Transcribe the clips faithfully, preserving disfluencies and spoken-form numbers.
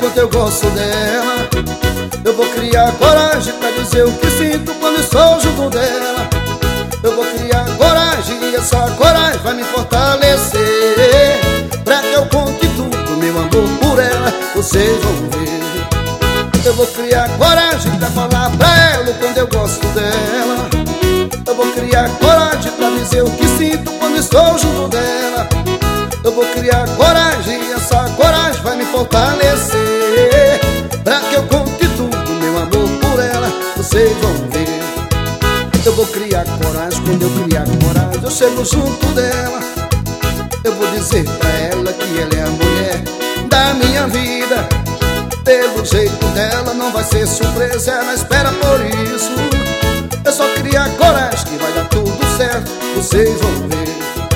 quanto eu gosto dela. Eu vou criar coragem pra dizer o que sinto quando estou junto dela. Eu vou criar coragem e essa coragem vai me fortalecer, pra que eu conte tudo, meu amor, por ela, vocês vão ver. Eu vou criar coragem pra falar pra ela o quanto eu gosto dela. Eu vou criar coragem pra dizer o que sinto quando estou junto dela. Eu vou criar coragem e essa coragem vai me fortalecer, pra que eu conte tudo, meu amor, por ela, vocês vão ver. Eu vou criar coragem, quando eu criar coragem eu chego junto dela. Eu vou dizer pra ela que ela é a mulher da minha vida. Pelo jeito dela não vai ser surpresa, ela espera por isso. É só criar coragem que vai dar tudo certo, vocês vão ver.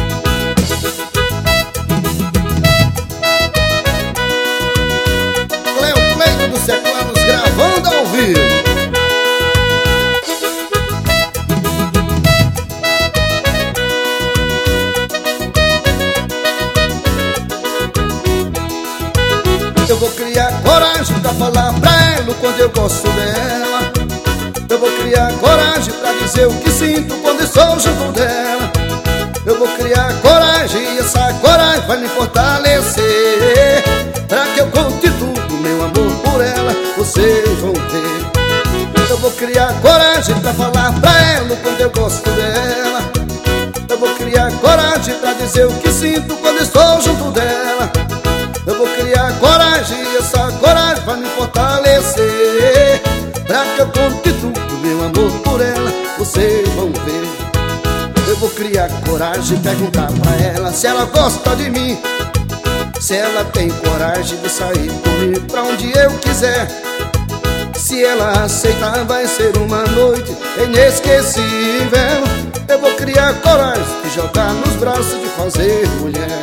Cleo Cleito dos Seculanos gravando ao vivo. Eu vou criar coragem pra falar pra ela o quanto eu gosto dela. Eu vou criar coragem pra dizer o que sinto quando estou junto dela. Eu vou criar coragem e essa coragem vai me fortalecer, pra que eu conte tudo, meu amor, por ela, vocês vão ver. Eu vou criar coragem pra falar pra ela o quanto eu gosto dela. Eu vou criar coragem pra dizer o que sinto quando estou junto dela. Eu vou criar coragem e essa coragem vai me fortalecer, pra que eu conte tudo, meu amor, por ela, vocês vão ver. Eu vou criar coragem e perguntar pra ela se ela gosta de mim, se ela tem coragem de sair comigo pra onde eu quiser. Se ela aceitar vai ser uma noite inesquecível. Eu vou criar coragem de jogar nos braços, de fazer mulher.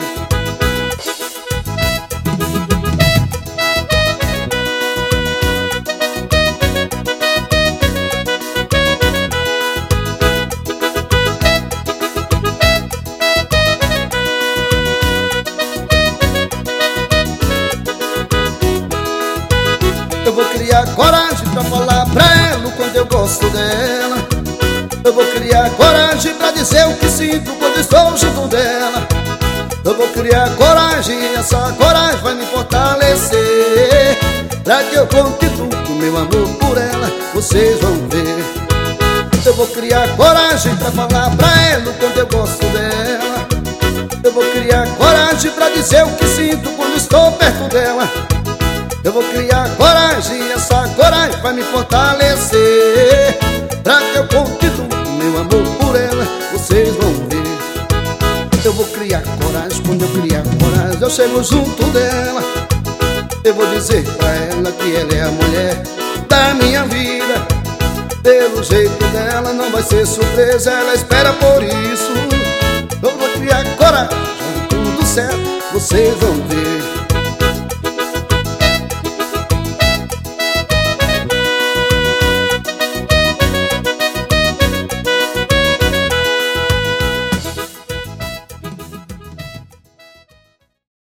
Eu vou criar coragem pra falar pra ela o quanto eu gosto dela. Eu vou criar coragem pra dizer o que sinto quando estou junto dela. Eu vou criar coragem e essa coragem vai me fortalecer, pra que eu conte tudo, meu amor, por ela, vocês vão ver. Eu vou criar coragem pra falar pra ela o quanto eu gosto dela. Eu vou criar coragem pra dizer o que sinto quando estou perto dela. Eu vou criar coragem e essa coragem vai me fortalecer, pra que eu conte tudo, meu amor, por ela, vocês vão ver. Eu vou criar coragem, quando eu criar coragem eu chego junto dela. Eu vou dizer pra ela que ela é a mulher da minha vida. Pelo jeito dela não vai ser surpresa, ela espera por isso. Eu vou criar coragem, tudo certo, vocês vão ver.